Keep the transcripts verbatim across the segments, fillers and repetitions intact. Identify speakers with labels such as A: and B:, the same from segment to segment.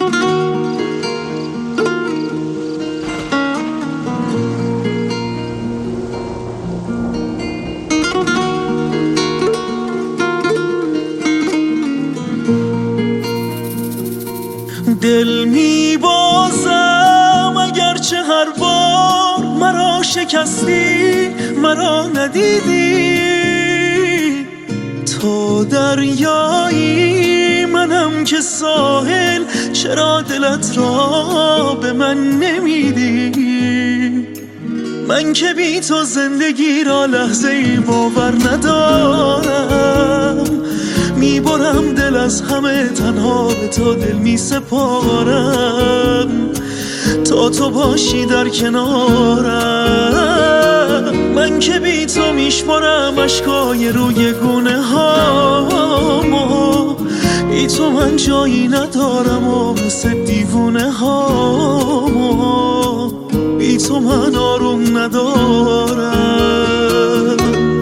A: دل میبازم اگرچه هر بار مرا شکستی، مرا ندیدی. تو دریایی منم که ساحل، چرا دلت را به من نمیدی؟ من که بی تو زندگی را لحظه ای باور ندارم. میبرم دل از همه، تنها به تو دل میسپارم. تا تو باشی در کنارم، من که بی تو میشمارم اشکای روی گونه هامو. بی تو من جایی ندارم و مثل دیوونه هامو. بی تو من آروم ندارم.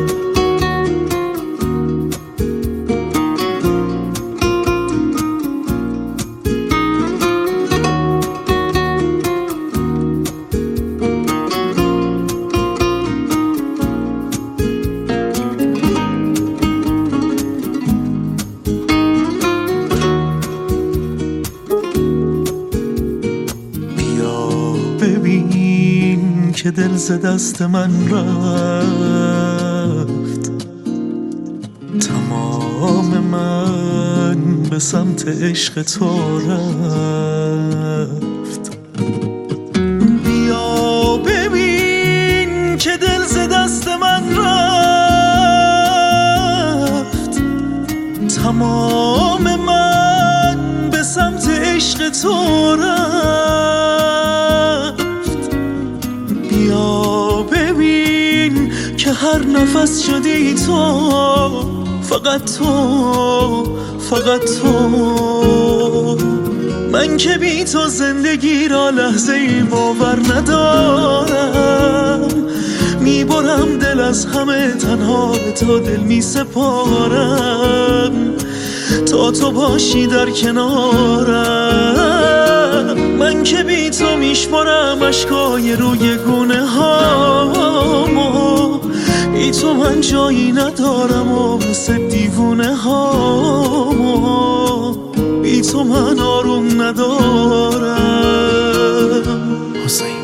A: ببین که دل ز دست من رفت، تمام من به سمت عشق تو رفت. بیا ببین که دل ز دست من رفت، تمام من به سمت عشق تو رفت. بیا ببین که هر نفس شدی تو، فقط تو، فقط تو. من که بی تو زندگی را لحظه ای باور ندارم. میبرم دل از همه، تنها به تو دل میسپارم. تا تو باشی در کنارم، من که بی تو میشمارم اشکای روی گونه هامو. بی تو من جایی ندارم و مثل دیوونه هامو. بی تو من آروم ندارم. حسین